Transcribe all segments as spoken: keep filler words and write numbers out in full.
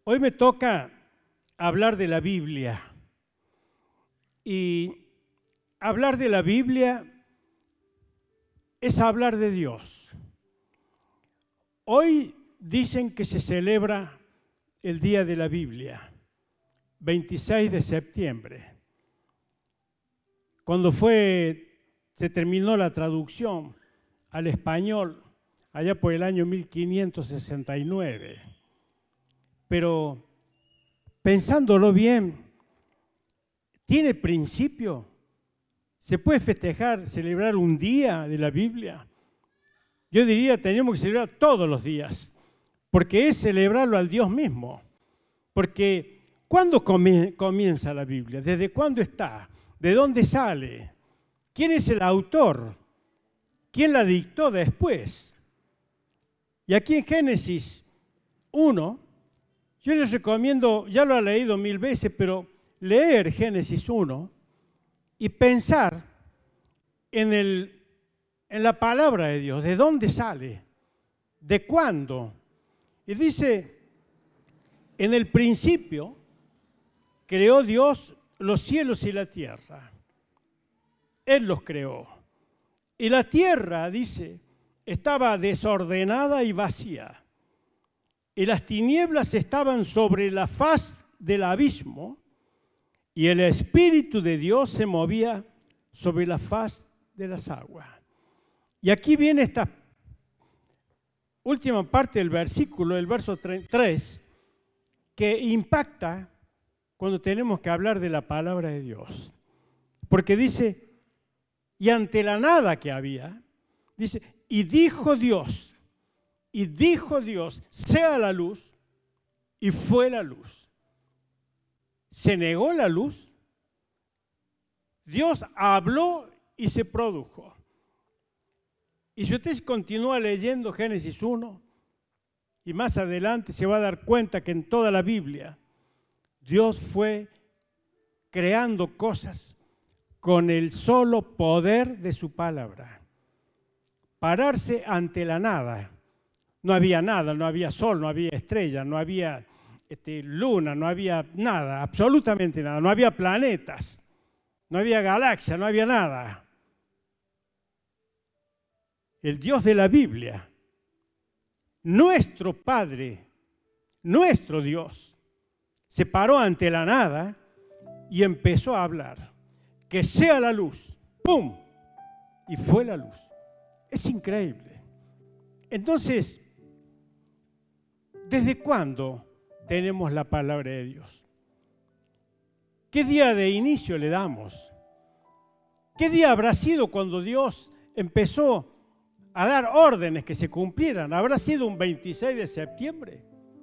Hoy me toca hablar de la Biblia. Y hablar de la Biblia es hablar de Dios. Hoy dicen que se celebra el Día de la Biblia, veintiséis de septiembre, cuando fue, se terminó la traducción al español, allá por el año mil quinientos sesenta y nueve. Pero pensándolo bien, ¿tiene principio? ¿Se puede festejar, celebrar un día de la Biblia? Yo diría que tenemos que celebrar todos los días, porque es celebrarlo al Dios mismo. Porque ¿cuándo comienza la Biblia? ¿Desde cuándo está? ¿De dónde sale? ¿Quién es el autor? ¿Quién la dictó después? Y aquí en Génesis uno, yo les recomiendo, ya lo he leído mil veces, pero leer Génesis uno y pensar en, el, en la palabra de Dios, de dónde sale, de cuándo. Y dice, en el principio creó Dios los cielos y la tierra. Él los creó. Y la tierra, dice, estaba desordenada y vacía. Y las tinieblas estaban sobre la faz del abismo, y el Espíritu de Dios se movía sobre la faz de las aguas. Y aquí viene esta última parte del versículo, el verso tres, que impacta cuando tenemos que hablar de la palabra de Dios. Porque dice, y ante la nada que había, dice, y dijo Dios, y dijo Dios, sea la luz, y fue la luz. Se negó la luz, Dios habló y se produjo. Y si usted continúa leyendo Génesis uno, y más adelante se va a dar cuenta que en toda la Biblia Dios fue creando cosas con el solo poder de su palabra. Pararse ante la nada. No había nada, no había sol, no había estrella, no había este, luna, no había nada, absolutamente nada. No había planetas, no había galaxia, no había nada. El Dios de la Biblia, nuestro Padre, nuestro Dios, se paró ante la nada y empezó a hablar. Que sea la luz, ¡pum! Y fue la luz. Es increíble. Entonces, ¿desde cuándo tenemos la palabra de Dios? ¿Qué día de inicio le damos? ¿Qué día habrá sido cuando Dios empezó a dar órdenes que se cumplieran? ¿Habrá sido un veintiséis de septiembre?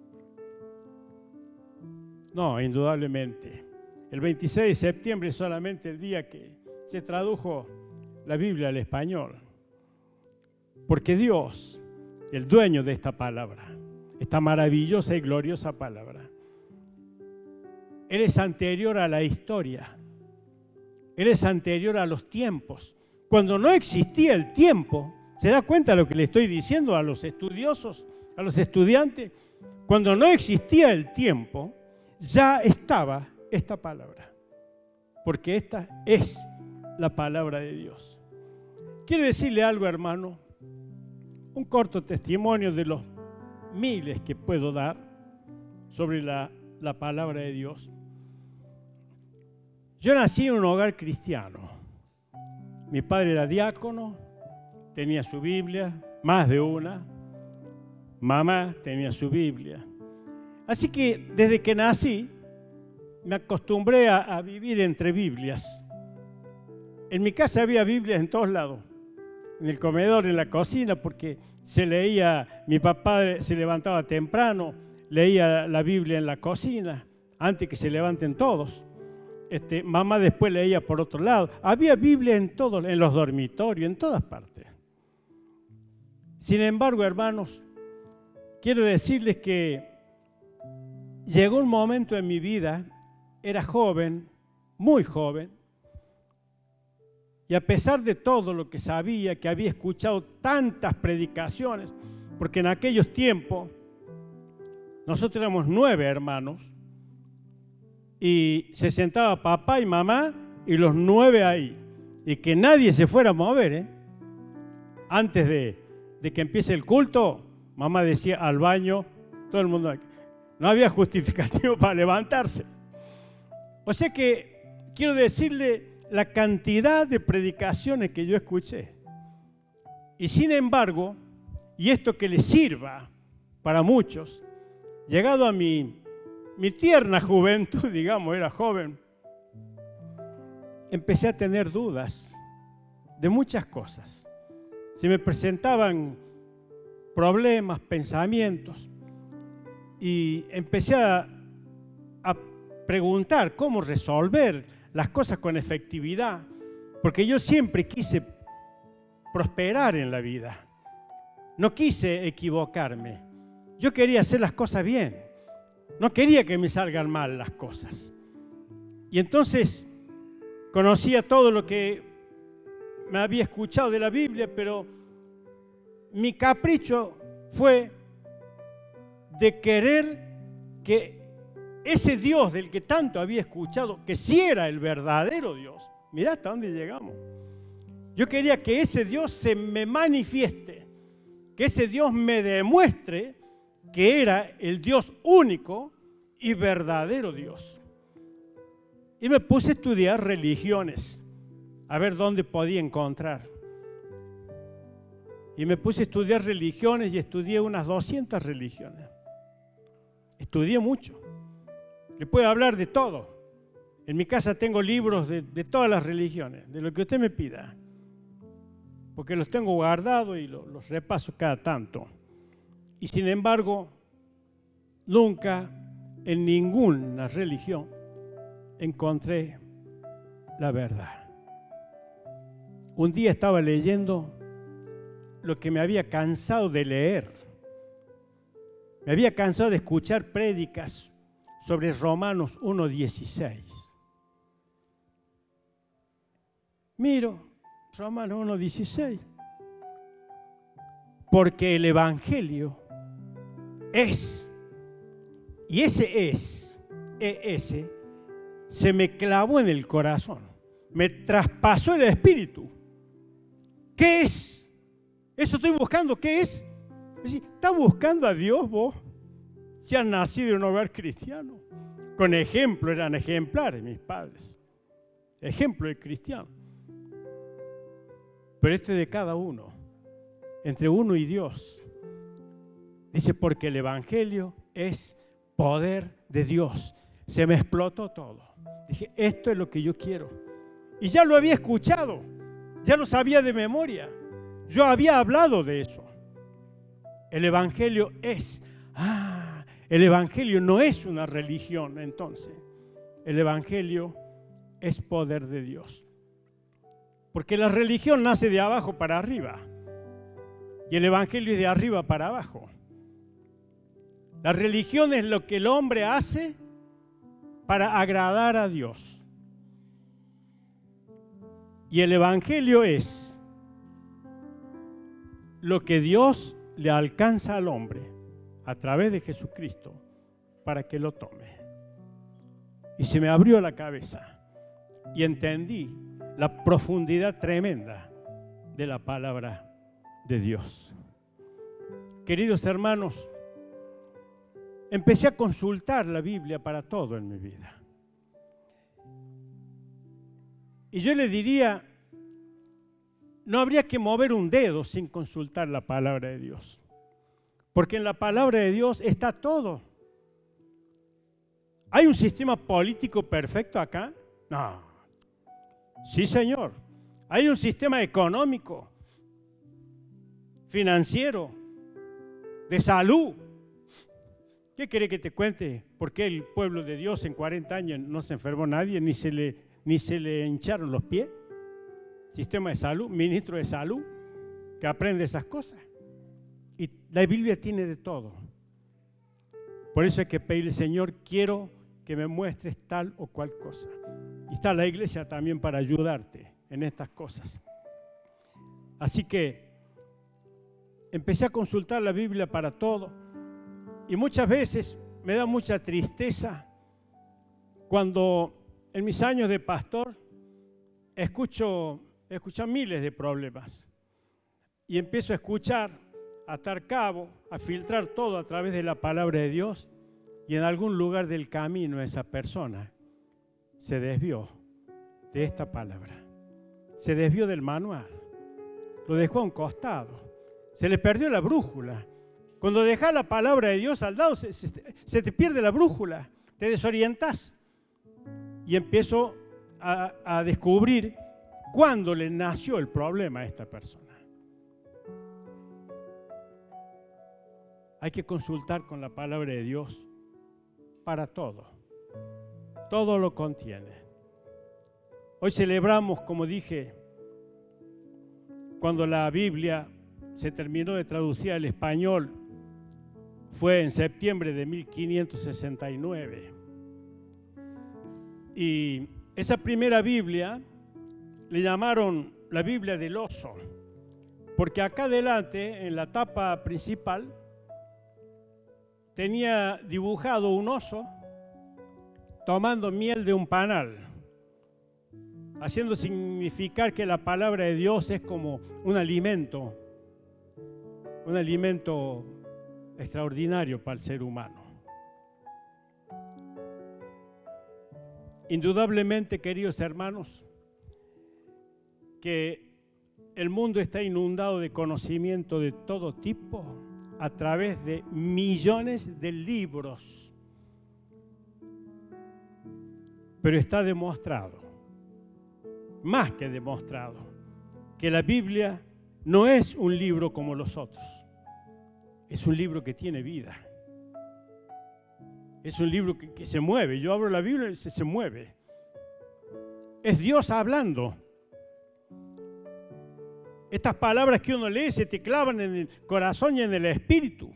No, indudablemente. El veintiséis de septiembre es solamente el día que se tradujo la Biblia al español. Porque Dios, el dueño de esta palabra, esta maravillosa y gloriosa palabra, Él es anterior a la historia. Él es anterior a los tiempos. Cuando no existía el tiempo, ¿se da cuenta de lo que le estoy diciendo a los estudiosos, a los estudiantes? Cuando no existía el tiempo, ya estaba esta palabra, porque esta es la palabra de Dios. Quiero decirle algo, hermano, un corto testimonio de los miles que puedo dar sobre la, la palabra de Dios. Yo nací en un hogar cristiano. Mi padre era diácono, tenía su Biblia, más de una. Mamá tenía su Biblia. Así que desde que nací, me acostumbré a, a vivir entre Biblias. En mi casa había Biblias en todos lados, en el comedor, en la cocina, porque se leía, mi papá se levantaba temprano, leía la Biblia en la cocina, antes que se levanten todos. Este, mamá después leía por otro lado. Había Biblia en todos, en los dormitorios, en todas partes. Sin embargo, hermanos, quiero decirles que llegó un momento en mi vida, era joven, muy joven, y a pesar de todo lo que sabía, que había escuchado tantas predicaciones, porque en aquellos tiempos nosotros éramos nueve hermanos y se sentaba papá y mamá y los nueve ahí. Y que nadie se fuera a mover, ¿eh? Antes de, de que empiece el culto, mamá decía al baño, todo el mundo. No había justificativo para levantarse. O sea que quiero decirle la cantidad de predicaciones que yo escuché. Y sin embargo, y esto que les sirva para muchos, llegado a mi, mi tierna juventud, digamos, era joven, empecé a tener dudas de muchas cosas. Se me presentaban problemas, pensamientos, y empecé a, a preguntar cómo resolver las cosas con efectividad, porque yo siempre quise prosperar en la vida. No quise equivocarme. Yo quería hacer las cosas bien. No quería que me salgan mal las cosas. Y entonces conocía todo lo que me había escuchado de la Biblia, pero mi capricho fue de querer que ese Dios del que tanto había escuchado, que sí era el verdadero Dios, mirá hasta dónde llegamos. Yo quería que ese Dios se me manifieste, que ese Dios me demuestre que era el Dios único y verdadero Dios. Y me puse a estudiar religiones, a ver dónde podía encontrar. Y me puse a estudiar religiones y estudié unas doscientas religiones. Estudié mucho. Le puedo hablar de todo. En mi casa tengo libros de, de todas las religiones, de lo que usted me pida. Porque los tengo guardados y los, los repaso cada tanto. Y sin embargo, nunca en ninguna religión encontré la verdad. Un día estaba leyendo lo que me había cansado de leer. Me había cansado de escuchar prédicas sobre Romanos uno dieciséis. Miro Romanos uno dieciséis. Porque el Evangelio es, y ese es, ese, se me clavó en el corazón, me traspasó el espíritu. ¿Qué es? Eso estoy buscando, ¿qué es? Es decir, ¿estás buscando a Dios vos? Si has nacido en un hogar cristiano. Con ejemplo, eran ejemplares mis padres. Ejemplo de cristiano. Pero esto es de cada uno, entre uno y Dios. Dice, porque el Evangelio es poder de Dios. Se me explotó todo. Dije, esto es lo que yo quiero. Y ya lo había escuchado, ya lo sabía de memoria. Yo había hablado de eso. El Evangelio es, ah, el Evangelio no es una religión entonces. El Evangelio es poder de Dios. Porque la religión nace de abajo para arriba y el Evangelio es de arriba para abajo. La religión es lo que el hombre hace para agradar a Dios. Y el Evangelio es lo que Dios le alcanza al hombre a través de Jesucristo para que lo tome. Y se me abrió la cabeza y entendí la profundidad tremenda de la palabra de Dios. Queridos hermanos, empecé a consultar la Biblia para todo en mi vida. Y yo le diría, no habría que mover un dedo sin consultar la palabra de Dios. Porque en la palabra de Dios está todo. ¿Hay un sistema político perfecto acá? No. Sí, señor. Hay un sistema económico, financiero, de salud. ¿Qué quiere que te cuente? ¿Por qué el pueblo de Dios en cuarenta años no se enfermó nadie, ni se le, ni se le hincharon los pies? Sistema de salud, ministro de salud, que aprende esas cosas. Y la Biblia tiene de todo. Por eso hay que pedirle, Señor, quiero que me muestres tal o cual cosa. Y está la iglesia también para ayudarte en estas cosas. Así que empecé a consultar la Biblia para todo Y muchas veces me da mucha tristeza cuando en mis años de pastor escucho, escucho miles de problemas y empiezo a escuchar, a atar cabo, a filtrar todo a través de la palabra de Dios, y en algún lugar del camino esa persona se desvió de esta palabra, se desvió del manual, lo dejó a un costado, se le perdió la brújula. Cuando dejas la palabra de Dios al lado, se, se, se te pierde la brújula, te desorientas. Y empiezo a, a descubrir cuándo le nació el problema a esta persona. Hay que consultar con la palabra de Dios para todo. Todo lo contiene. Hoy celebramos, como dije, cuando la Biblia se terminó de traducir al español, fue en septiembre de mil quinientos sesenta y nueve. Y esa primera Biblia le llamaron la Biblia del oso, porque acá adelante, en la tapa principal, tenía dibujado un oso tomando miel de un panal, haciendo significar que la palabra de Dios es como un alimento, un alimento extraordinario para el ser humano. Indudablemente, queridos hermanos, que el mundo está inundado de conocimiento de todo tipo a través de millones de libros. Pero está demostrado, más que demostrado, que la Biblia no es un libro como los otros. Es un libro que tiene vida. Es un libro que, que se mueve. Yo abro la Biblia y se, se mueve. Es Dios hablando. Estas palabras que uno lee se te clavan en el corazón y en el espíritu.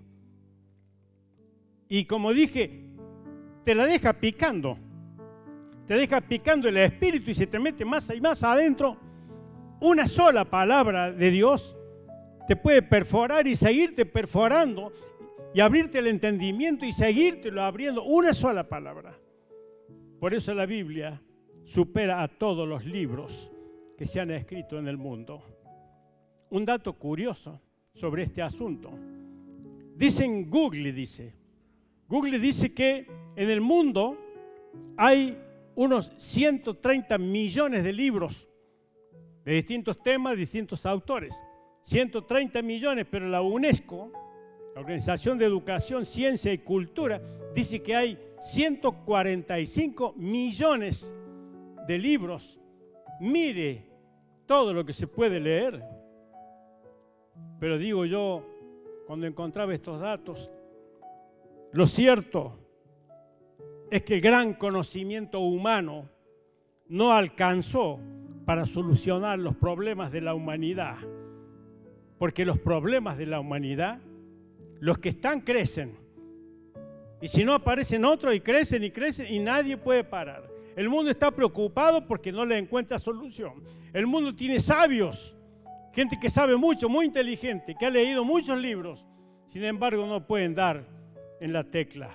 Y como dije, te la deja picando. Te deja picando el espíritu y se te mete más y más adentro. Una sola palabra de Dios te puede perforar y seguirte perforando y abrirte el entendimiento y seguírtelo abriendo. Una sola palabra. Por eso la Biblia supera a todos los libros que se han escrito en el mundo. Un dato curioso sobre este asunto. Dicen, Google dice, Google dice que en el mundo hay unos ciento treinta millones de libros de distintos temas, distintos autores. ciento treinta millones, pero la UNESCO, la Organización de Educación, Ciencia y Cultura, dice que hay ciento cuarenta y cinco millones de libros. Mire todo lo que se puede leer. Pero digo yo, cuando encontraba estos datos, lo cierto es que el gran conocimiento humano no alcanzó para solucionar los problemas de la humanidad. Porque los problemas de la humanidad, los que están, crecen. Y si no, aparecen otros y crecen y crecen y nadie puede parar. El mundo está preocupado porque no le encuentra solución. El mundo tiene sabios, gente que sabe mucho, muy inteligente, que ha leído muchos libros. Sin embargo, no pueden dar en la tecla.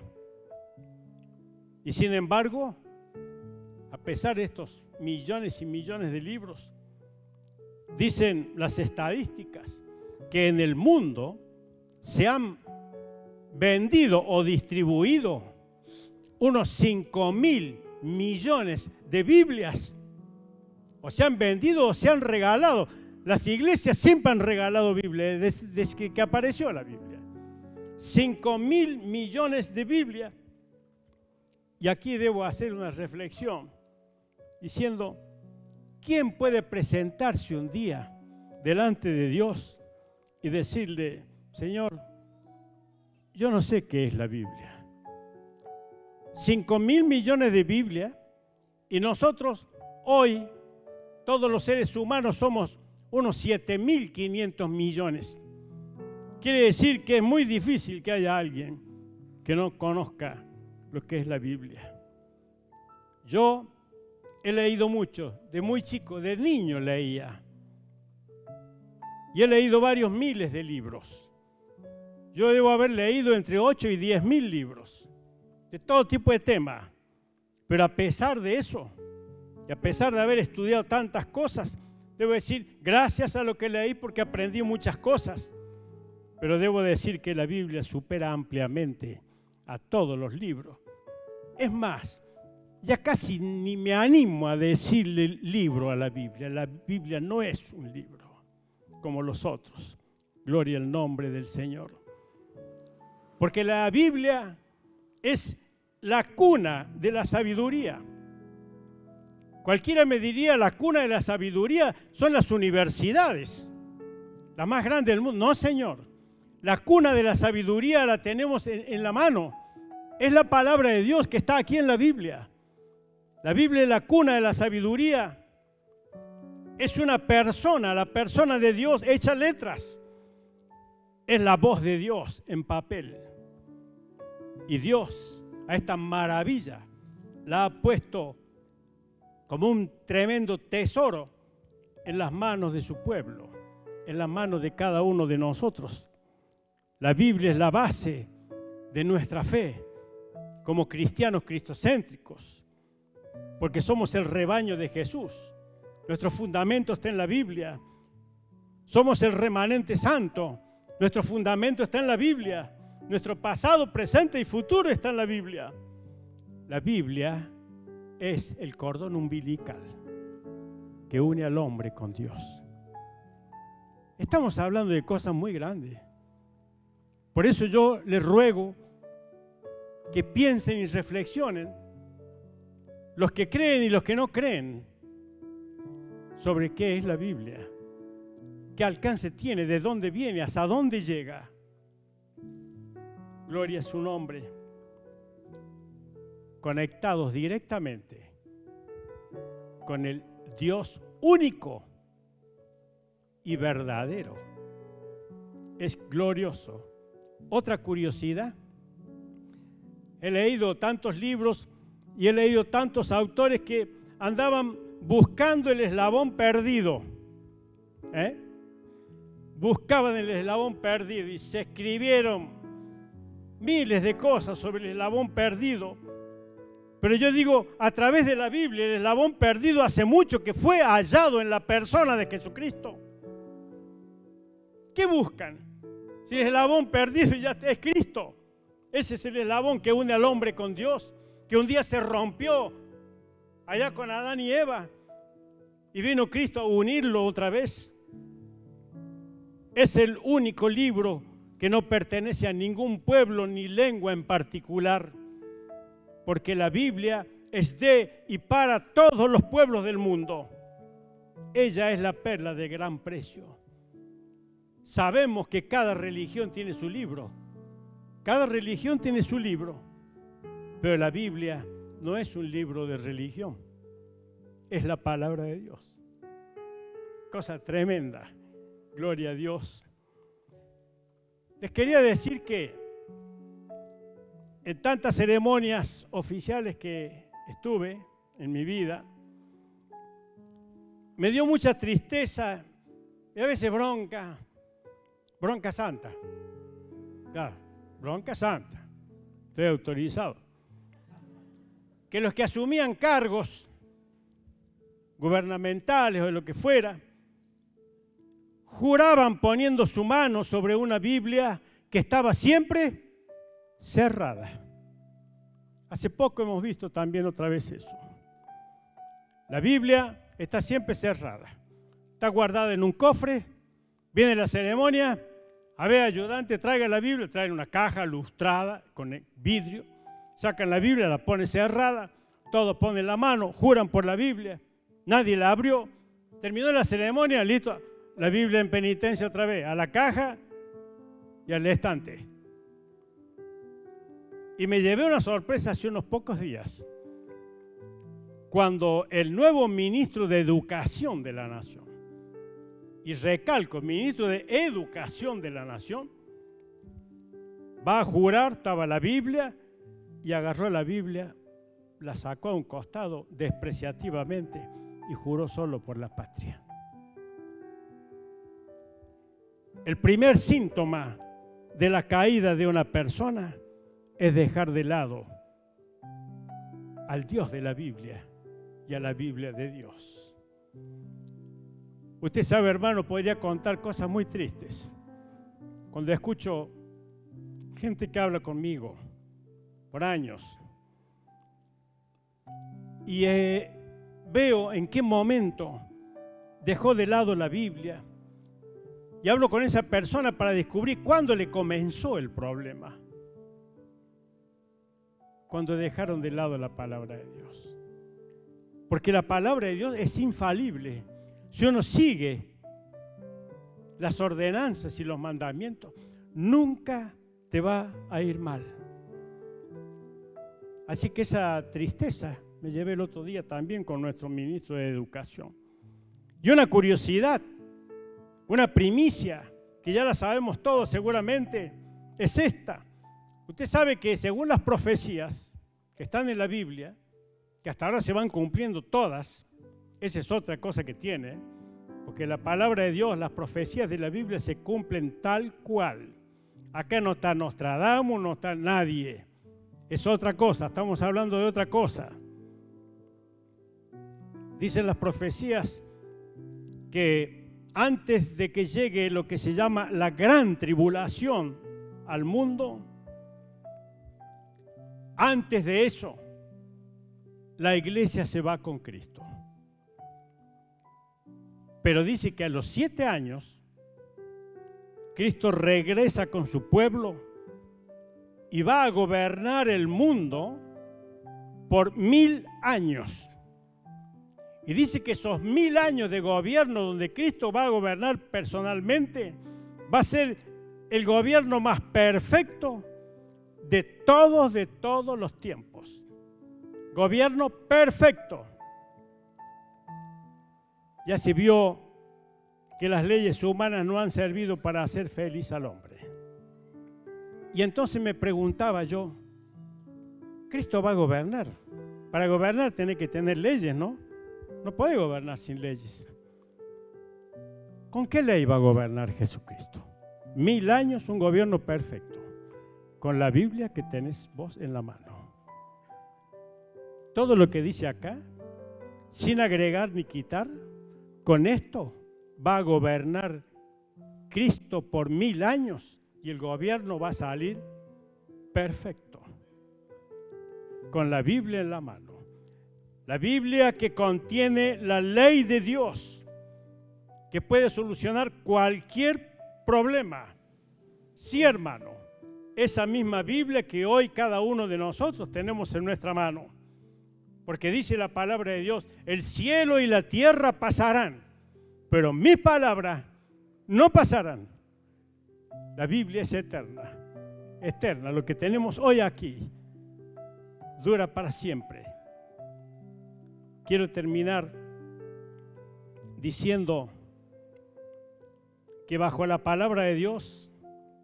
Y sin embargo, a pesar de estos millones y millones de libros, dicen las estadísticas que en el mundo se han vendido o distribuido unos cinco mil millones de Biblias. O se han vendido o se han regalado. Las iglesias siempre han regalado Biblia desde, desde que apareció la Biblia. cinco mil millones de Biblias. Y aquí debo hacer una reflexión diciendo, ¿quién puede presentarse un día delante de Dios y decirle, Señor, yo no sé qué es la Biblia? Cinco mil millones de Biblia y nosotros hoy, todos los seres humanos somos unos siete mil quinientos millones. Quiere decir que es muy difícil que haya alguien que no conozca lo que es la Biblia. Yo he leído mucho, de muy chico, de niño leía. Y he leído varios miles de libros. Yo debo haber leído entre ocho y diez mil libros, de todo tipo de temas. Pero a pesar de eso, y a pesar de haber estudiado tantas cosas, debo decir, gracias a lo que leí porque aprendí muchas cosas. Pero debo decir que la Biblia supera ampliamente a todos los libros. Es más, ya casi ni me animo a decirle libro a la Biblia. La Biblia no es un libro como los otros. Gloria al nombre del Señor. Porque la Biblia es la cuna de la sabiduría. Cualquiera me diría, la cuna de la sabiduría son las universidades, la más grande del mundo. No, señor. La cuna de la sabiduría la tenemos en, en la mano. Es la palabra de Dios que está aquí en la Biblia. La Biblia es la cuna de la sabiduría. Es una persona, la persona de Dios hecha letras. Es la voz de Dios en papel. Y Dios a esta maravilla la ha puesto como un tremendo tesoro en las manos de su pueblo, en las manos de cada uno de nosotros. La Biblia es la base de nuestra fe como cristianos cristocéntricos, porque somos el rebaño de Jesús. Nuestro fundamento está en la Biblia. Somos el remanente santo. Nuestro fundamento está en la Biblia. Nuestro pasado, presente y futuro está en la Biblia. La Biblia es el cordón umbilical que une al hombre con Dios. Estamos hablando de cosas muy grandes. Por eso yo les ruego que piensen y reflexionen, los que creen y los que no creen, sobre qué es la Biblia, qué alcance tiene, de dónde viene, hasta dónde llega. Gloria a su nombre. Conectados directamente con el Dios único y verdadero. Es glorioso. Otra curiosidad, he leído tantos libros y he leído tantos autores que andaban buscando el eslabón perdido. ¿Eh? Buscaban el eslabón perdido y se escribieron miles de cosas sobre el eslabón perdido. Pero yo digo, a través de la Biblia, el eslabón perdido hace mucho que fue hallado en la persona de Jesucristo. ¿Qué buscan? Si el eslabón perdido ya es Cristo. Ese es el eslabón que une al hombre con Dios, que un día se rompió allá con Adán y Eva y vino Cristo a unirlo otra vez. Es el único libro que no pertenece a ningún pueblo ni lengua en particular, porque la Biblia es de y para todos los pueblos del mundo. Ella es la perla de gran precio. Sabemos que cada religión tiene su libro, cada religión tiene su libro, pero la Biblia no es un libro de religión, es la palabra de Dios. Cosa tremenda, gloria a Dios. Les quería decir que en tantas ceremonias oficiales que estuve en mi vida, me dio mucha tristeza y a veces bronca, bronca santa. Claro, bronca santa. Estoy autorizado. Que los que asumían cargos gubernamentales o de lo que fuera, juraban poniendo su mano sobre una Biblia que estaba siempre cerrada. Hace poco hemos visto también otra vez eso. La Biblia está siempre cerrada. Está guardada en un cofre, viene la ceremonia, a ver, ayudante, traiga la Biblia, traen una caja lustrada con vidrio, sacan la Biblia, la ponen cerrada, todos ponen la mano, juran por la Biblia, nadie la abrió, terminó la ceremonia, listo, la Biblia en penitencia otra vez, a la caja y al estante. Y me llevé una sorpresa hace unos pocos días, cuando el nuevo ministro de Educación de la Nación, y recalco, ministro de Educación de la Nación, va a jurar, estaba la Biblia, y agarró la Biblia, la sacó a un costado despreciativamente y juró solo por la patria. El primer síntoma de la caída de una persona es dejar de lado al Dios de la Biblia y a la Biblia de Dios. Usted sabe, hermano, podría contar cosas muy tristes. Cuando escucho gente que habla conmigo por años y eh, veo en qué momento dejó de lado la Biblia y hablo con esa persona para descubrir cuándo le comenzó el problema. Cuando dejaron de lado la palabra de Dios. Porque la palabra de Dios es infalible. Si uno sigue las ordenanzas y los mandamientos, nunca te va a ir mal. Así que esa tristeza me llevé el otro día también con nuestro ministro de Educación. Y una curiosidad, una primicia, que ya la sabemos todos seguramente, es esta. Usted sabe que según las profecías que están en la Biblia, que hasta ahora se van cumpliendo todas, esa es otra cosa que tiene, porque la palabra de Dios, las profecías de la Biblia se cumplen tal cual. Acá no está Nostradamus, no está nadie. Es otra cosa, estamos hablando de otra cosa. Dicen las profecías que antes de que llegue lo que se llama la gran tribulación al mundo, antes de eso, la iglesia se va con Cristo. Pero dice que a los siete años, Cristo regresa con su pueblo y va a gobernar el mundo por mil años. Y dice que esos mil años de gobierno donde Cristo va a gobernar personalmente, va a ser el gobierno más perfecto de todos, de todos los tiempos. Gobierno perfecto. Ya se vio que las leyes humanas no han servido para hacer feliz al hombre. Y entonces me preguntaba yo, Cristo va a gobernar. Para gobernar tiene que tener leyes, ¿no? No puede gobernar sin leyes. ¿Con qué ley va a gobernar Jesucristo? Mil años, un gobierno perfecto. Con la Biblia que tenés vos en la mano. Todo lo que dice acá, sin agregar ni quitar, con esto va a gobernar Cristo por mil años y el gobierno va a salir perfecto. Con la Biblia en la mano. La Biblia que contiene la ley de Dios, que puede solucionar cualquier problema. Sí, hermano, esa misma Biblia que hoy cada uno de nosotros tenemos en nuestra mano. Porque dice la palabra de Dios, el cielo y la tierra pasarán, pero mis palabras no pasarán. La Biblia es eterna, eterna. Lo que tenemos hoy aquí dura para siempre. Quiero terminar diciendo que bajo la palabra de Dios,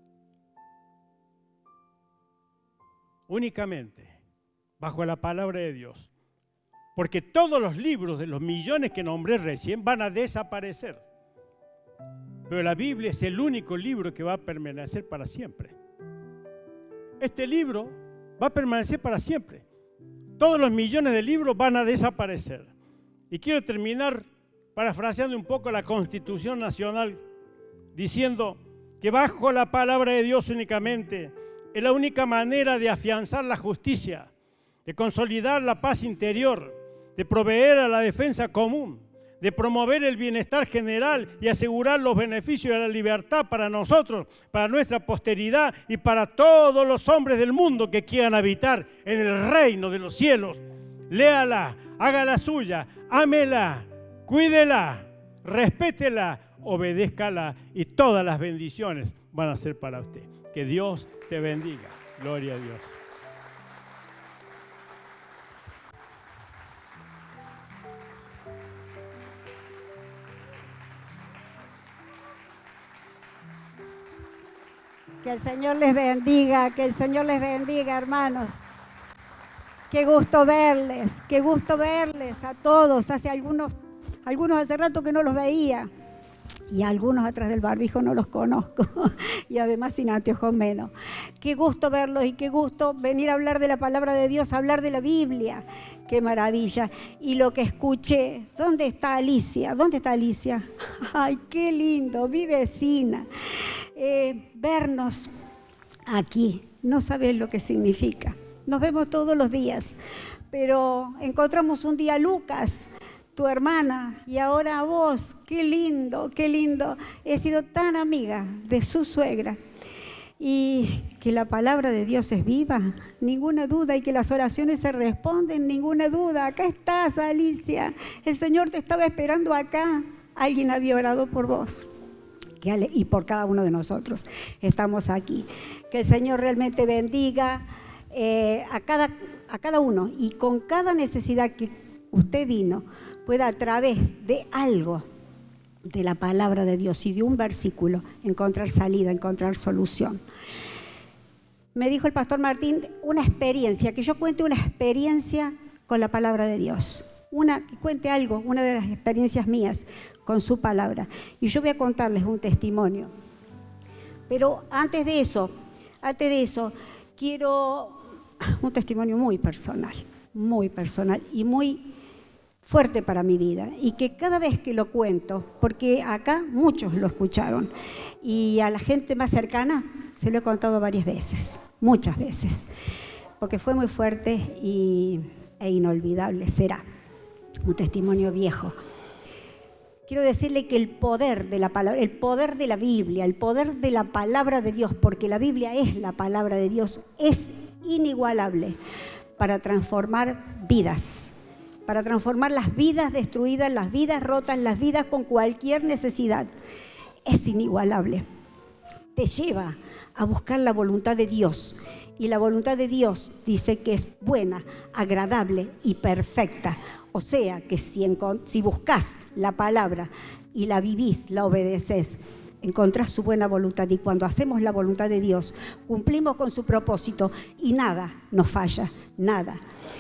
únicamente bajo la palabra de Dios, porque todos los libros de los millones que nombré recién van a desaparecer. Pero la Biblia es el único libro que va a permanecer para siempre. Este libro va a permanecer para siempre. Todos los millones de libros van a desaparecer. Y quiero terminar parafraseando un poco la Constitución Nacional, diciendo que bajo la palabra de Dios únicamente es la única manera de afianzar la justicia, de consolidar la paz interior, de proveer a la defensa común, de promover el bienestar general y asegurar los beneficios de la libertad para nosotros, para nuestra posteridad y para todos los hombres del mundo que quieran habitar en el reino de los cielos. Léala, hágala suya, ámela, cuídela, respétela, obedézcala y todas las bendiciones van a ser para usted. Que Dios te bendiga. Gloria a Dios. Que el Señor les bendiga, que el Señor les bendiga, hermanos. Qué gusto verles, qué gusto verles a todos. Hace algunos, algunos hace rato que no los veía. Y algunos atrás del barbijo no los conozco, y además sin anteojos menos. Qué gusto verlos y qué gusto venir a hablar de la palabra de Dios, a hablar de la Biblia. Qué maravilla. Y lo que escuché, ¿dónde está Alicia? ¿Dónde está Alicia? Ay, qué lindo, mi vecina. Eh, vernos aquí, no sabes lo que significa. Nos vemos todos los días, pero encontramos un día a Lucas, tu hermana, y ahora a vos. Qué lindo, qué lindo. He sido tan amiga de su suegra. Y que la palabra de Dios es viva, ninguna duda, y que las oraciones se responden, ninguna duda. Acá estás, Alicia. El Señor te estaba esperando acá. Alguien había orado por vos y por cada uno de nosotros. Estamos aquí. Que el Señor realmente bendiga eh, a, cada, a cada uno, y con cada necesidad que usted vino, pueda a través de algo de la palabra de Dios y de un versículo encontrar salida, encontrar solución. Me dijo el pastor Martín una experiencia, que yo cuente una experiencia con la palabra de Dios. Una, que cuente algo, una de las experiencias mías con su palabra. Y yo voy a contarles un testimonio. Pero antes de eso, antes de eso, quiero un testimonio muy personal, muy personal y muy fuerte para mi vida, y que cada vez que lo cuento, porque acá muchos lo escucharon, y a la gente más cercana se lo he contado varias veces, muchas veces, porque fue muy fuerte y, e inolvidable, será un testimonio viejo. Quiero decirle que el poder de la palabra, el poder de la Biblia, el poder de la palabra de Dios, porque la Biblia es la palabra de Dios, es inigualable para transformar vidas, para transformar las vidas destruidas, las vidas rotas, las vidas con cualquier necesidad. Es inigualable. Te lleva a buscar la voluntad de Dios. Y la voluntad de Dios dice que es buena, agradable y perfecta. O sea que si, si buscas la palabra y la vivís, la obedeces, encontrás su buena voluntad. Y cuando hacemos la voluntad de Dios, cumplimos con su propósito y nada nos falla, nada.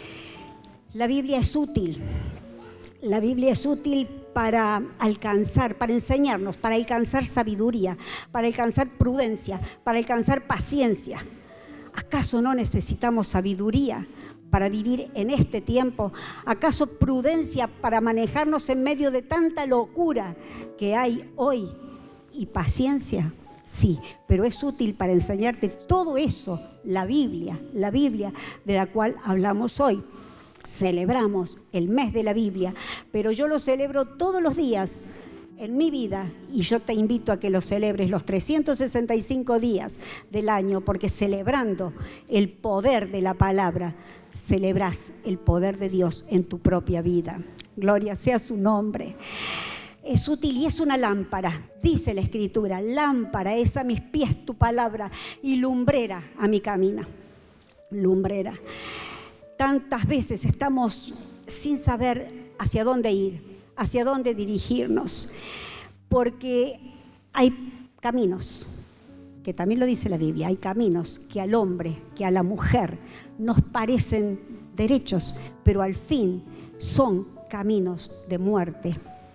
La Biblia es útil, la Biblia es útil para alcanzar, para enseñarnos, para alcanzar sabiduría, para alcanzar prudencia, para alcanzar paciencia. ¿Acaso no necesitamos sabiduría para vivir en este tiempo? ¿Acaso prudencia para manejarnos en medio de tanta locura que hay hoy? ¿Y paciencia? Sí, pero es útil para enseñarte todo eso, la Biblia, la Biblia de la cual hablamos hoy. Celebramos el mes de la Biblia, pero yo lo celebro todos los días en mi vida, y yo te invito a que lo celebres los trescientos sesenta y cinco días del año, porque celebrando el poder de la palabra, celebrás el poder de Dios en tu propia vida. Gloria sea su nombre. Es útil y es una lámpara, dice la Escritura, lámpara es a mis pies tu palabra y lumbrera a mi camino. Lumbrera. Tantas veces estamos sin saber hacia dónde ir, hacia dónde dirigirnos, porque hay caminos, que también lo dice la Biblia, hay caminos que al hombre, que a la mujer nos parecen derechos, pero al fin son caminos de muerte.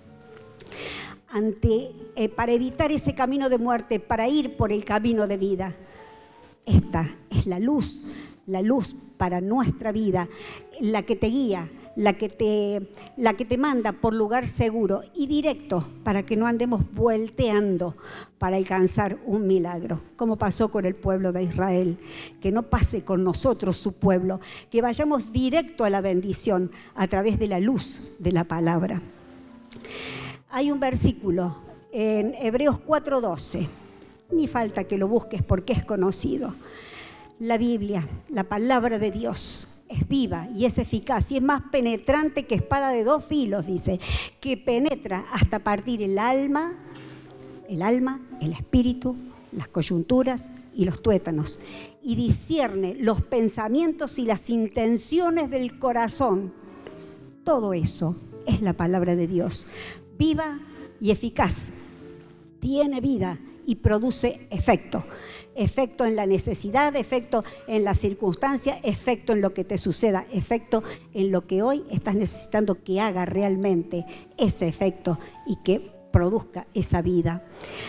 Ante, eh, para evitar ese camino de muerte, para ir por el camino de vida, esta es la luz, la luz para nuestra vida, la que te guía, la que te, la que te manda por lugar seguro y directo para que no andemos volteando para alcanzar un milagro, como pasó con el pueblo de Israel. Que no pase con nosotros su pueblo, que vayamos directo a la bendición a través de la luz de la palabra. Hay un versículo en Hebreos cuatro doce, ni falta que lo busques porque es conocido. La Biblia, la palabra de Dios, es viva y es eficaz y es más penetrante que espada de dos filos, dice, que penetra hasta partir el alma, el alma, el espíritu, las coyunturas y los tuétanos, y discierne los pensamientos y las intenciones del corazón. Todo eso es la palabra de Dios, viva y eficaz, tiene vida y produce efecto. Efecto en la necesidad, efecto en la circunstancia, efecto en lo que te suceda, efecto en lo que hoy estás necesitando que haga realmente ese efecto y que produzca esa vida.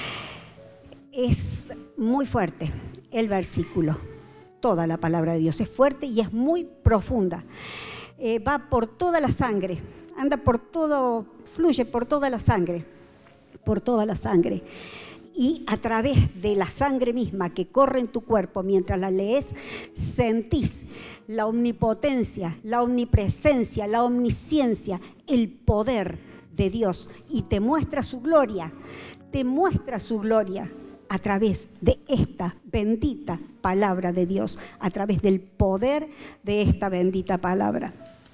Es muy fuerte el versículo, toda la palabra de Dios es fuerte y es muy profunda. Eh, va por toda la sangre, anda por todo, fluye por toda la sangre, por toda la sangre. Y a través de la sangre misma que corre en tu cuerpo mientras la lees, sentís la omnipotencia, la omnipresencia, la omnisciencia, el poder de Dios y te muestra su gloria, te muestra su gloria a través de esta bendita palabra de Dios, a través del poder de esta bendita palabra.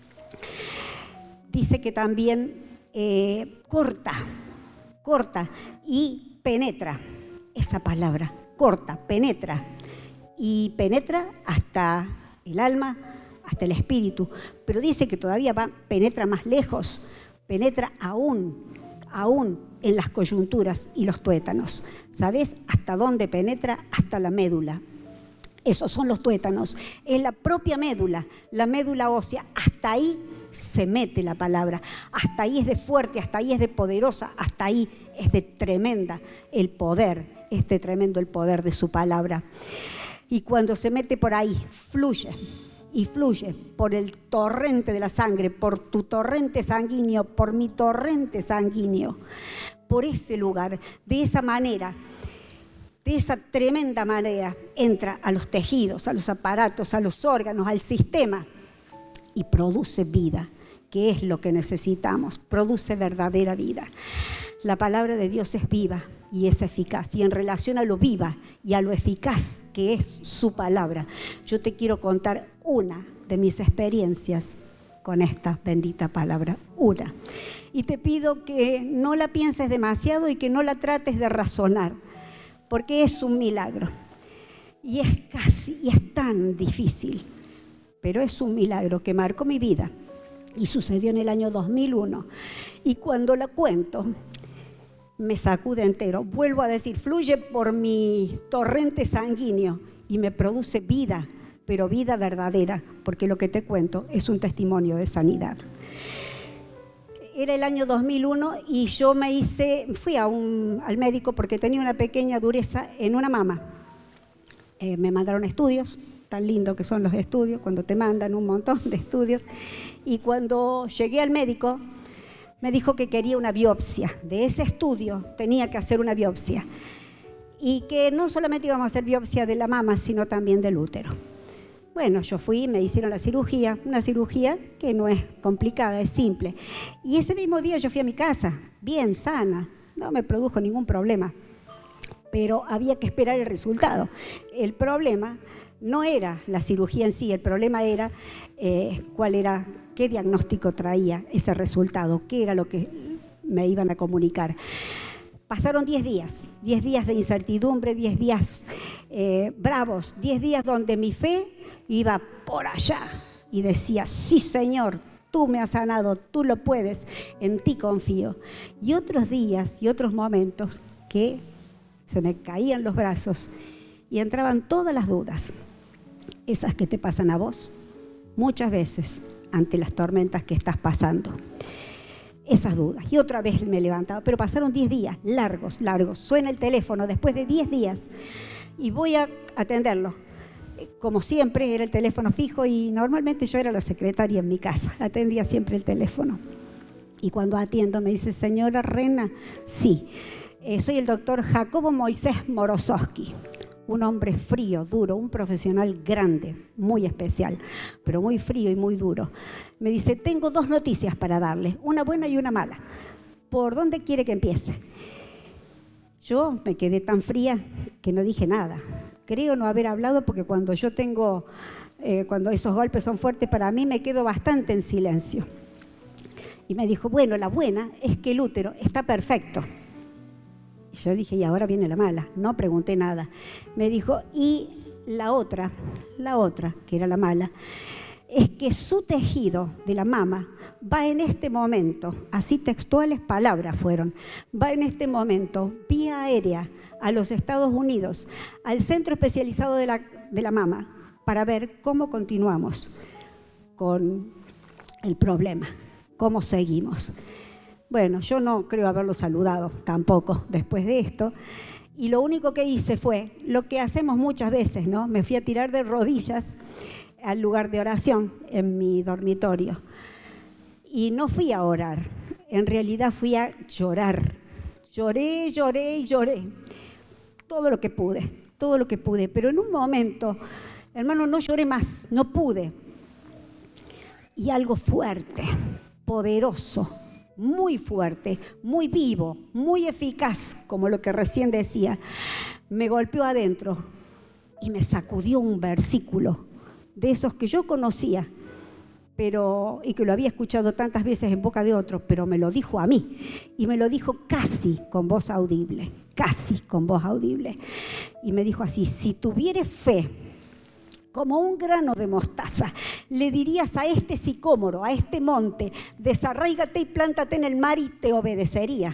Dice que también eh, corta, corta y penetra, esa palabra, corta, penetra, y penetra hasta el alma, hasta el espíritu, pero dice que todavía va, penetra más lejos, penetra aún, aún en las coyunturas y los tuétanos. ¿Sabes hasta dónde penetra? Hasta la médula. Esos son los tuétanos, es la propia médula, la médula ósea, hasta ahí se mete la palabra, hasta ahí es de fuerte, hasta ahí es de poderosa, hasta ahí es de tremenda el poder, es de tremendo el poder de su palabra. Y cuando se mete por ahí, fluye y fluye por el torrente de la sangre, por tu torrente sanguíneo, por mi torrente sanguíneo, por ese lugar, de esa manera, de esa tremenda manera, entra a los tejidos, a los aparatos, a los órganos, al sistema y produce vida, que es lo que necesitamos, produce verdadera vida. La palabra de Dios es viva y es eficaz. Y en relación a lo viva y a lo eficaz que es su palabra, yo te quiero contar una de mis experiencias con esta bendita palabra, una. Y te pido que no la pienses demasiado y que no la trates de razonar, porque es un milagro. Y es casi, y es tan difícil, pero es un milagro que marcó mi vida y sucedió en el año dos mil uno. Y cuando la cuento, me sacude entero. Vuelvo a decir, fluye por mi torrente sanguíneo y me produce vida, pero vida verdadera, porque lo que te cuento es un testimonio de sanidad. Era el año dos mil uno y yo me hice, fui a un, al médico porque tenía una pequeña dureza en una mama. Eh, me mandaron estudios, tan lindo que son los estudios, cuando te mandan un montón de estudios. Y cuando llegué al médico, me dijo que quería una biopsia. De ese estudio tenía que hacer una biopsia. Y que no solamente íbamos a hacer biopsia de la mama, sino también del útero. Bueno, yo fui, me hicieron la cirugía, una cirugía que no es complicada, es simple. Y ese mismo día yo fui a mi casa, bien sana, no me produjo ningún problema. Pero había que esperar el resultado. El problema no era la cirugía en sí, el problema era eh, cuál era, qué diagnóstico traía ese resultado, qué era lo que me iban a comunicar. Pasaron diez días, diez días de incertidumbre, diez días eh, bravos, diez días donde mi fe iba por allá y decía, sí Señor, tú me has sanado, tú lo puedes, en ti confío. Y otros días y otros momentos que se me caían los brazos y entraban todas las dudas, esas que te pasan a vos muchas veces ante las tormentas que estás pasando. Esas dudas. Y otra vez me levantaba, pero pasaron diez días, largos, largos. Suena el teléfono después de diez días y voy a atenderlo. Como siempre, era el teléfono fijo y normalmente yo era la secretaria en mi casa, atendía siempre el teléfono. Y cuando atiendo me dice, señora Rena, sí, eh, soy el doctor Jacobo Moisés Morosowski, un hombre frío, duro, un profesional grande, muy especial, pero muy frío y muy duro. Me dice, tengo dos noticias para darle, una buena y una mala. ¿Por dónde quiere que empiece? Yo me quedé tan fría que no dije nada. Creo no haber hablado porque cuando yo tengo, eh, cuando esos golpes son fuertes para mí, me quedo bastante en silencio. Y me dijo, bueno, la buena es que el útero está perfecto. Y yo dije, y ahora viene la mala. No pregunté nada. Me dijo, y la otra, la otra, que era la mala, es que su tejido de la mama va en este momento, así textuales palabras fueron, va en este momento vía aérea a los Estados Unidos, al centro especializado de la, de la mama, para ver cómo continuamos con el problema, cómo seguimos. Bueno, yo no creo haberlo saludado tampoco después de esto. Y lo único que hice fue lo que hacemos muchas veces, ¿no? Me fui a tirar de rodillas al lugar de oración en mi dormitorio. Y no fui a orar, en realidad fui a llorar. Lloré, lloré y lloré. Todo lo que pude, todo lo que pude. Pero en un momento, hermano, no lloré más, no pude. Y algo fuerte, poderoso, muy fuerte, muy vivo, muy eficaz, como lo que recién decía, me golpeó adentro y me sacudió un versículo de esos que yo conocía, pero, y que lo había escuchado tantas veces en boca de otros, pero me lo dijo a mí, y me lo dijo casi con voz audible, casi con voz audible. Y me dijo así: si tuvieres fe como un grano de mostaza, le dirías a este sicómoro, a este monte, desarráigate y plántate en el mar y te obedecería.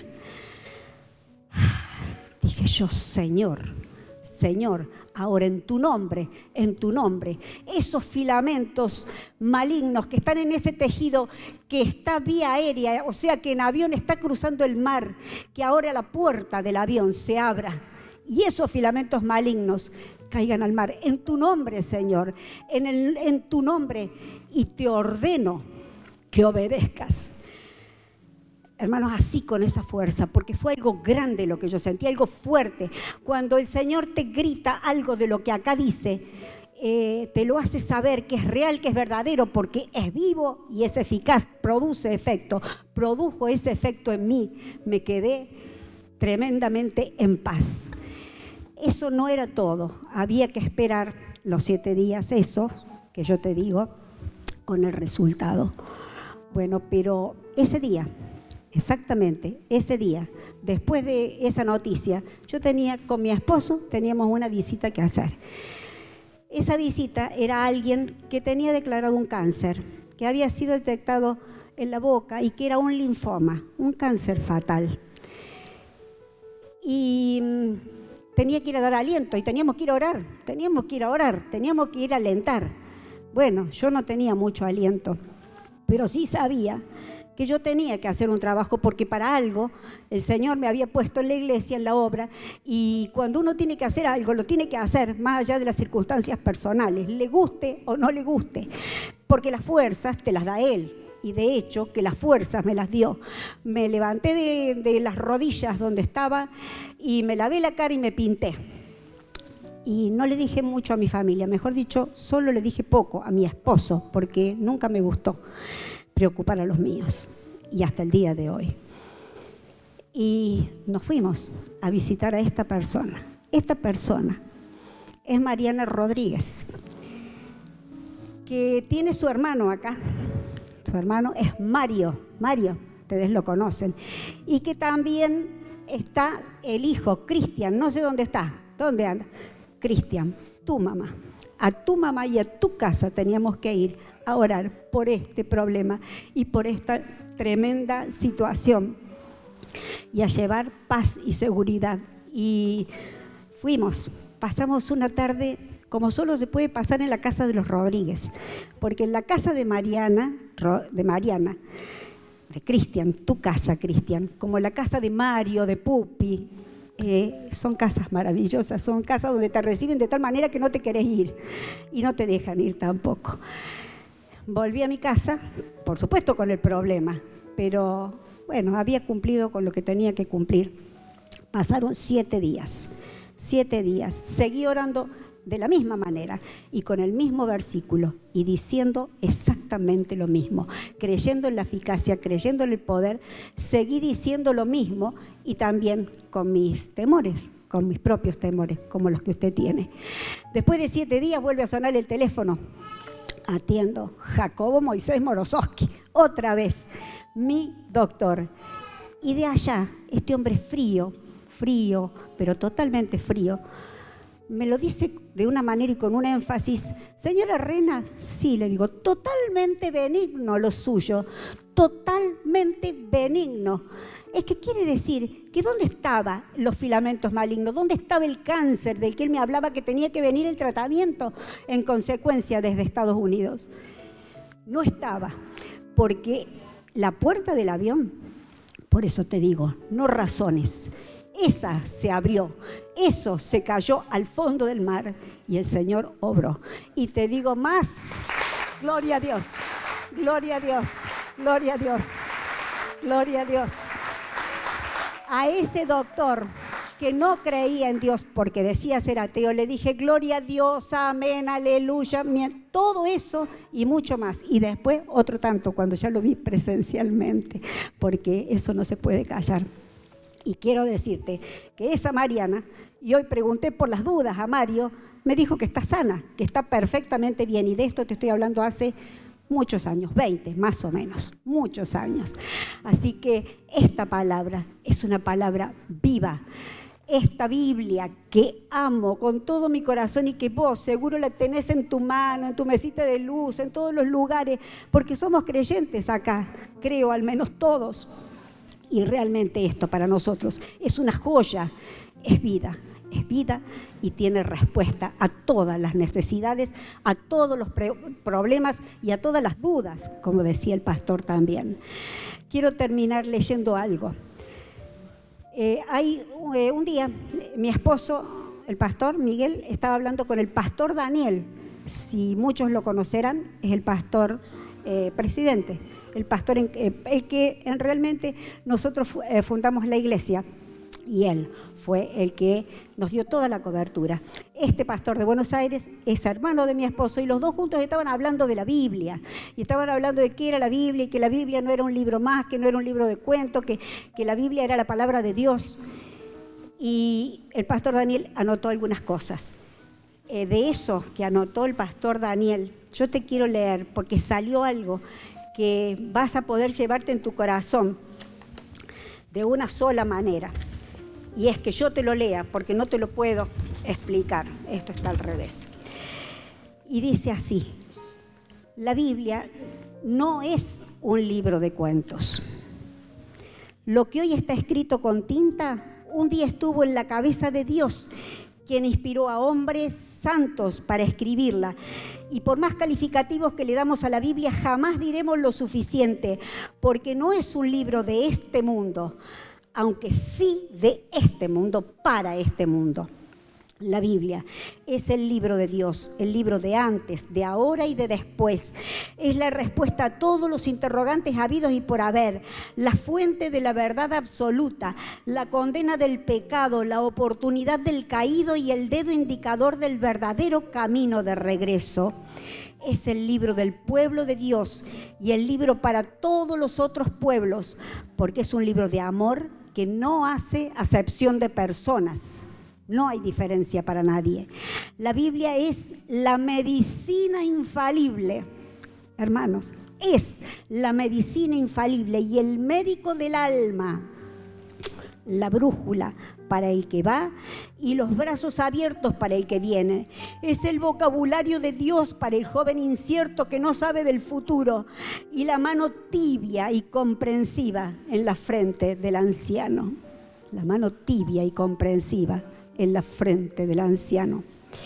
Dije yo, Señor, Señor, ahora en tu nombre, en tu nombre, esos filamentos malignos que están en ese tejido que está vía aérea, o sea que en avión está cruzando el mar, que ahora la puerta del avión se abra y esos filamentos malignos caigan al mar. En tu nombre, Señor, en, el, en tu nombre, y te ordeno que obedezcas. Hermanos, así con esa fuerza, porque fue algo grande lo que yo sentí, algo fuerte. Cuando el Señor te grita algo de lo que acá dice, eh, te lo hace saber que es real, que es verdadero, porque es vivo y es eficaz, produce efecto. Produjo ese efecto en mí, me quedé tremendamente en paz. Eso no era todo, había que esperar los siete días esos, que yo te digo, con el resultado. Bueno, pero ese día, exactamente ese día, después de esa noticia, yo tenía con mi esposo, teníamos una visita que hacer. Esa visita era alguien que tenía declarado un cáncer, que había sido detectado en la boca y que era un linfoma, un cáncer fatal. Y tenía que ir a dar aliento y teníamos que ir a orar, teníamos que ir a orar, teníamos que ir a alentar. Bueno, yo no tenía mucho aliento, pero sí sabía que yo tenía que hacer un trabajo porque para algo el Señor me había puesto en la iglesia, en la obra, y cuando uno tiene que hacer algo, lo tiene que hacer más allá de las circunstancias personales, le guste o no le guste, porque las fuerzas te las da Él. Y de hecho, que las fuerzas me las dio. Me levanté de, de las rodillas donde estaba y me lavé la cara y me pinté. Y no le dije mucho a mi familia, mejor dicho, solo le dije poco a mi esposo, porque nunca me gustó preocupar a los míos, y hasta el día de hoy. Y nos fuimos a visitar a esta persona. Esta persona es Mariana Rodríguez, que tiene su hermano acá. Su hermano es Mario, Mario, ustedes lo conocen, y que también está el hijo, Cristian, no sé dónde está, ¿dónde anda? Cristian, tu mamá, a tu mamá y a tu casa teníamos que ir a orar por este problema y por esta tremenda situación y a llevar paz y seguridad. Y fuimos, pasamos una tarde como solo se puede pasar en la casa de los Rodríguez, porque en la casa de Mariana, de Mariana, de Cristian, tu casa, Cristian, como la casa de Mario, de Pupi, eh, son casas maravillosas, son casas donde te reciben de tal manera que no te querés ir y no te dejan ir tampoco. Volví a mi casa, por supuesto con el problema, pero bueno, había cumplido con lo que tenía que cumplir. Pasaron siete días, siete días, seguí orando de la misma manera y con el mismo versículo y diciendo exactamente lo mismo, creyendo en la eficacia, creyendo en el poder, seguí diciendo lo mismo y también con mis temores, con mis propios temores, como los que usted tiene. Después de siete días vuelve a sonar el teléfono. Atiendo, Jacobo Moisés Morozowski, otra vez, mi doctor. Y de allá, este hombre frío, frío, pero totalmente frío, me lo dice de una manera y con un énfasis. Señora Rena, sí, le digo, totalmente benigno lo suyo, totalmente benigno. Es que quiere decir que ¿dónde estaban los filamentos malignos? ¿Dónde estaba el cáncer del que él me hablaba que tenía que venir el tratamiento en consecuencia desde Estados Unidos? No estaba, porque la puerta del avión, Por eso te digo, no razones. Esa se abrió, eso se cayó al fondo del mar y el Señor obró. Y te digo más, gloria a Dios, gloria a Dios, gloria a Dios, gloria a Dios. A ese doctor que no creía en Dios porque decía ser ateo, le dije, gloria a Dios, amén, aleluya, todo eso y mucho más. Y después otro tanto cuando ya lo vi presencialmente, porque eso no se puede callar. Y quiero decirte que esa Mariana, y hoy pregunté por las dudas a Mario, me dijo que está sana, que está perfectamente bien. Y de esto te estoy hablando hace muchos años, veinte más o menos, muchos años. Así que esta palabra es una palabra viva. Esta Biblia que amo con todo mi corazón y que vos seguro la tenés en tu mano, en tu mesita de luz, en todos los lugares, porque somos creyentes acá, creo al menos todos. Y realmente esto para nosotros es una joya, es vida, es vida y tiene respuesta a todas las necesidades, a todos los problemas y a todas las dudas, como decía el pastor también. Quiero terminar leyendo algo. Eh, hay eh, un día, mi esposo, el pastor Miguel, estaba hablando con el pastor Daniel. Si muchos lo conocerán, es el pastor eh, presidente. El pastor, en, eh, el que en realmente nosotros eh, fundamos la iglesia y él fue el que nos dio toda la cobertura. Este pastor de Buenos Aires es hermano de mi esposo y los dos juntos estaban hablando de la Biblia y estaban hablando de qué era la Biblia y que la Biblia no era un libro más, que no era un libro de cuentos, que, que la Biblia era la palabra de Dios. Y el pastor Daniel anotó algunas cosas. Eh, de eso que anotó el pastor Daniel, yo te quiero leer porque salió algo que vas a poder llevarte en tu corazón de una sola manera. Y es que yo te lo lea, porque no te lo puedo explicar. Esto está al revés. Y dice así, la Biblia no es un libro de cuentos. Lo que hoy está escrito con tinta, un día estuvo en la cabeza de Dios, quien inspiró a hombres santos para escribirla. Y por más calificativos que le damos a la Biblia, jamás diremos lo suficiente, porque no es un libro de este mundo, aunque sí de este mundo, para este mundo. La Biblia es el libro de Dios, el libro de antes, de ahora y de después. Es la respuesta a todos los interrogantes habidos y por haber, la fuente de la verdad absoluta, la condena del pecado, la oportunidad del caído y el dedo indicador del verdadero camino de regreso. Es el libro del pueblo de Dios y el libro para todos los otros pueblos, porque es un libro de amor que no hace acepción de personas. No hay diferencia para nadie. La Biblia es la medicina infalible, hermanos, es la medicina infalible y el médico del alma, la brújula para el que va y los brazos abiertos para el que viene. Es el vocabulario de Dios para el joven incierto que no sabe del futuro y la mano tibia y comprensiva en la frente del anciano. La mano tibia y comprensiva en la frente del anciano.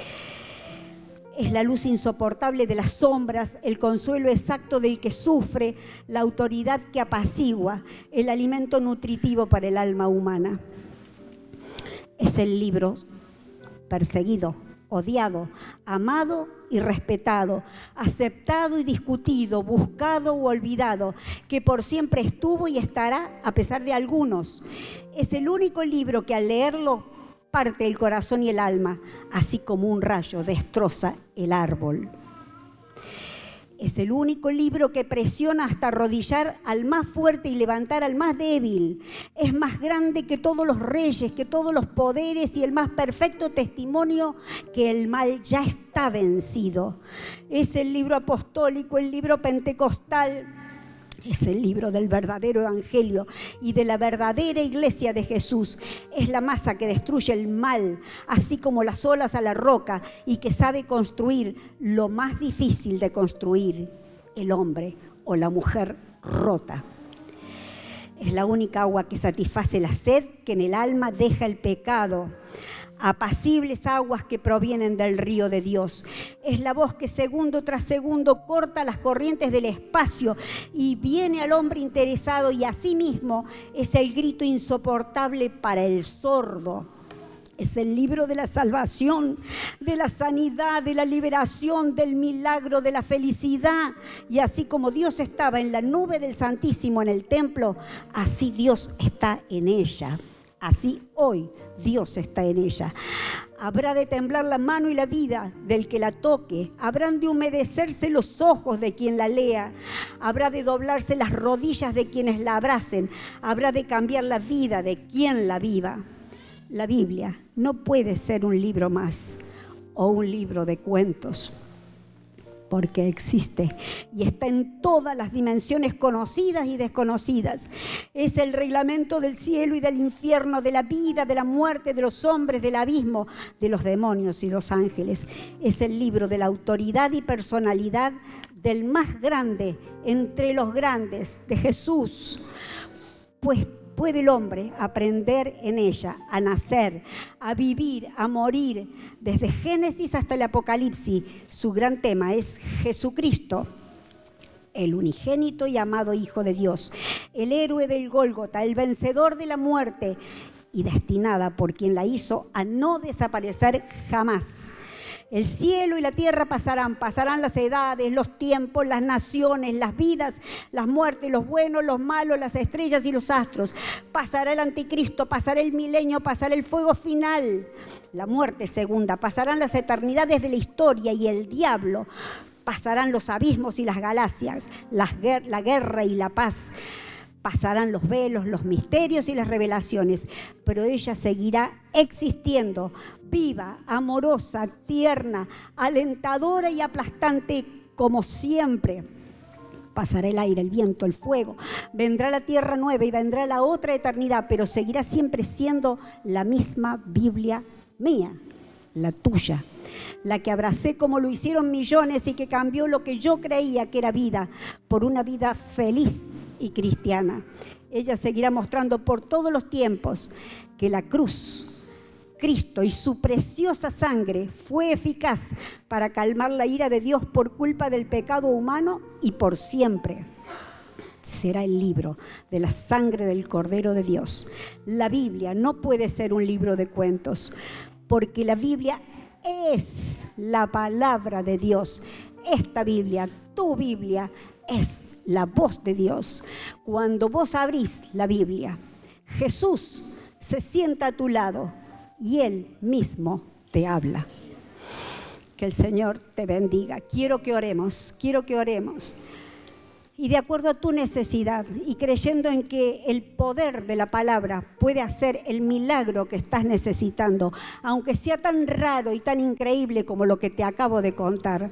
Es la luz insoportable de las sombras, el consuelo exacto del que sufre, la autoridad que apacigua, el alimento nutritivo para el alma humana. Es el libro perseguido, odiado, amado y respetado, aceptado y discutido, buscado u olvidado, que por siempre estuvo y estará a pesar de algunos. Es el único libro que al leerlo parte el corazón y el alma, así como un rayo destroza el árbol. Es el único libro que presiona hasta arrodillar al más fuerte y levantar al más débil. Es más grande que todos los reyes, que todos los poderes y el más perfecto testimonio que el mal ya está vencido. Es el libro apostólico, el libro pentecostal. Es el libro del verdadero evangelio y de la verdadera iglesia de Jesús. Es la masa que destruye el mal, así como las olas a la roca, y que sabe construir lo más difícil de construir, el hombre o la mujer rota. Es la única agua que satisface la sed que en el alma deja el pecado. apacibles aguas que provienen del río de Dios. Es la voz que segundo tras segundo corta las corrientes del espacio y viene al hombre interesado, y asimismo es el grito insoportable para el sordo. Es el libro de la salvación, de la sanidad, de la liberación, del milagro, de la felicidad. Y así como Dios estaba en la nube del Santísimo en el templo, así Dios está en ella. Así hoy Dios está en ella. Habrá de temblar la mano y la vida del que la toque. Habrán de humedecerse los ojos de quien la lea. Habrá de doblarse las rodillas de quienes la abracen. Habrá de cambiar la vida de quien la viva. La Biblia no puede ser un libro más o un libro de cuentos, porque existe y está en todas las dimensiones conocidas y desconocidas. Es el reglamento del cielo y del infierno, de la vida, de la muerte, de los hombres, del abismo, de los demonios y los ángeles. Es el libro de la autoridad y personalidad del más grande entre los grandes, de Jesús. Pues puede el hombre aprender en ella, a nacer, a vivir, a morir. Desde Génesis hasta el Apocalipsis, su gran tema es Jesucristo, el unigénito y amado Hijo de Dios, el héroe del Gólgota, el vencedor de la muerte y destinada por quien la hizo a no desaparecer jamás. El cielo y la tierra pasarán, pasarán las edades, los tiempos, las naciones, las vidas, las muertes, los buenos, los malos, las estrellas y los astros. Pasará el anticristo, pasará el milenio, pasará el fuego final, la muerte segunda, pasarán las eternidades de la historia y el diablo, pasarán los abismos y las galaxias, las, la guerra y la paz. Pasarán los velos, los misterios y las revelaciones, pero ella seguirá existiendo, viva, amorosa, tierna, alentadora y aplastante como siempre. Pasará el aire, el viento, el fuego, vendrá la tierra nueva y vendrá la otra eternidad, pero seguirá siempre siendo la misma Biblia mía, la tuya, la que abracé como lo hicieron millones y que cambió lo que yo creía que era vida por una vida feliz y cristiana. Ella seguirá mostrando por todos los tiempos que la cruz, Cristo y su preciosa sangre fue eficaz para calmar la ira de Dios por culpa del pecado humano, y por siempre será el libro de la sangre del Cordero de Dios. La Biblia no puede ser un libro de cuentos, porque la Biblia es la palabra de Dios. Esta Biblia, tu Biblia, es la voz de Dios. Cuando vos abrís la Biblia, Jesús se sienta a tu lado y Él mismo te habla. Que el Señor te bendiga. Quiero que oremos, quiero que oremos. Y de acuerdo a tu necesidad y creyendo en que el poder de la palabra puede hacer el milagro que estás necesitando, aunque sea tan raro y tan increíble como lo que te acabo de contar,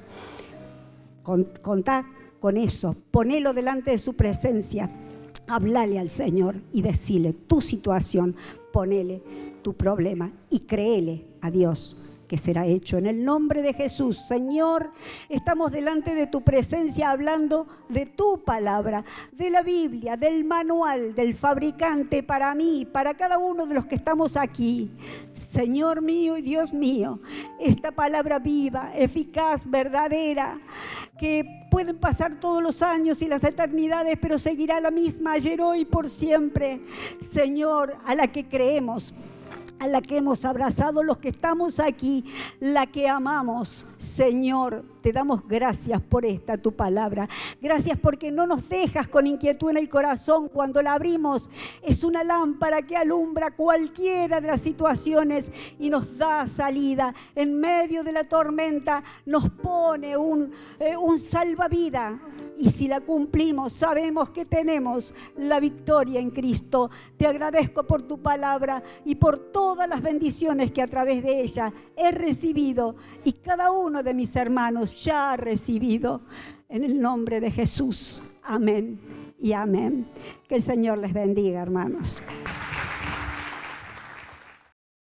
contá con eso, ponelo delante de su presencia, hablale al Señor y decile tu situación, ponele tu problema y créele a Dios que será hecho en el nombre de Jesús. Señor, estamos delante de tu presencia hablando de tu palabra, de la Biblia, del manual del fabricante para mí, para cada uno de los que estamos aquí. Señor mío y Dios mío, esta palabra viva, eficaz, verdadera, que pueden pasar todos los años y las eternidades, pero seguirá la misma ayer, hoy, por siempre. Señor, a la que creemos, a la que hemos abrazado los que estamos aquí, la que amamos. Señor, te damos gracias por esta tu palabra. Gracias porque no nos dejas con inquietud en el corazón. Cuando la abrimos es una lámpara que alumbra cualquiera de las situaciones y nos da salida. En medio de la tormenta nos pone un, eh, un salvavidas. Y si la cumplimos, sabemos que tenemos la victoria en Cristo. Te agradezco por tu palabra y por todas las bendiciones que a través de ella he recibido y cada uno de mis hermanos ya ha recibido. En el nombre de Jesús. Amén y amén. Que el Señor les bendiga, hermanos.